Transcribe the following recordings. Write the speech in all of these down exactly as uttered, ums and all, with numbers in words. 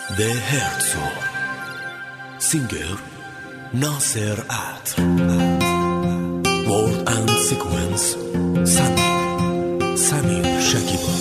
ده هرتزو سینگر ناصر عطر ورد اند سیکونس سمیم سمیم شکیبا.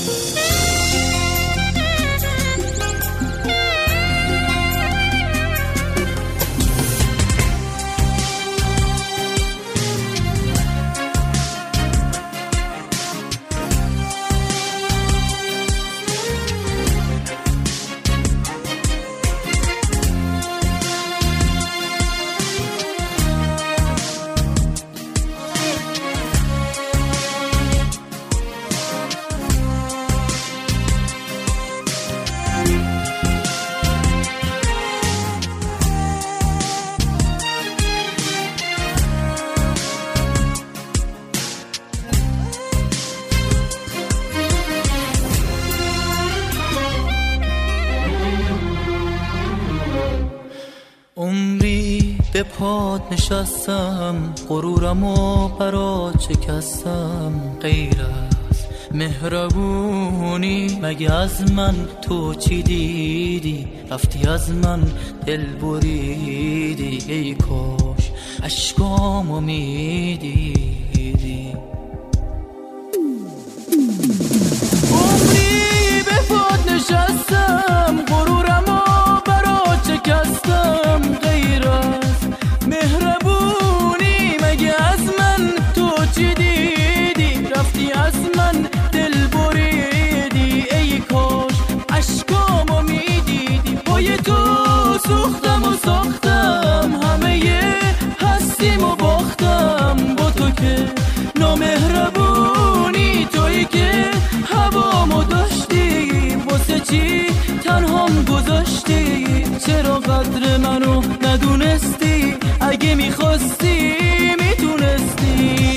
عمری به پات نشستم، غرورمو برات شکستم. غیر از مهربونی مگه از من تو چی دیدی؟ رفتی از من دل بریدی، ای کاش اشکامو میدیدی. عمری به پات نشستم، غرورمو برات شکستم. غیر از مهربونی مگه از من تو چی دیدی؟ رفتی از من دل بریدی، ای کاش اشکامو میدیدی. پای تو سوختم و ساختم، همه هستیمو باختم. با تو که نامهربونی، تویی که هوامو داشتی، واسه چی تنهام گذاشتی؟ چرا قدر منو ندونستی؟ اگه میخواستی میتونستی.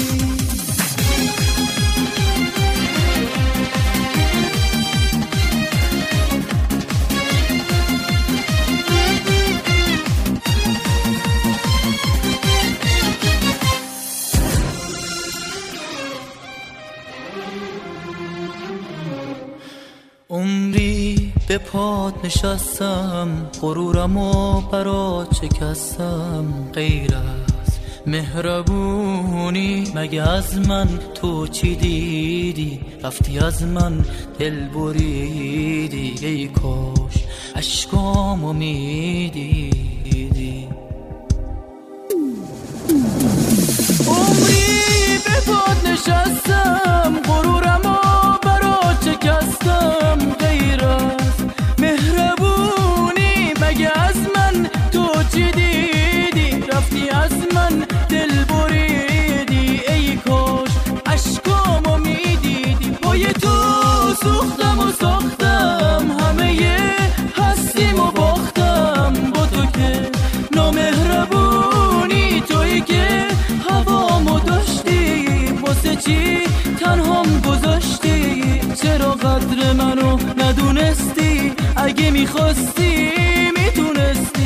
عمری به پات نشستم، غرورمو برات شکستم. غیر از مهربونی مگه از من تو چی دیدی؟ رفتی از من دل بریدی، ای کاش اشکامو میدیدی. عمری به پات نشستم، غرورمو برات شکستم. غیر از مهربونی مگه از من تو چی دیدی؟ رفتی از من دل بریدی، ای کاش اشکامو میدیدی. پای تو سوختم و ساختم، همه هستیمو باختم. با تو که نامهربونی، تویی که هوامو داشتی، واسه چی تنهام گذاشتی؟ چرا قدر منو ندونستی؟ اگه میخواستی میتونستی.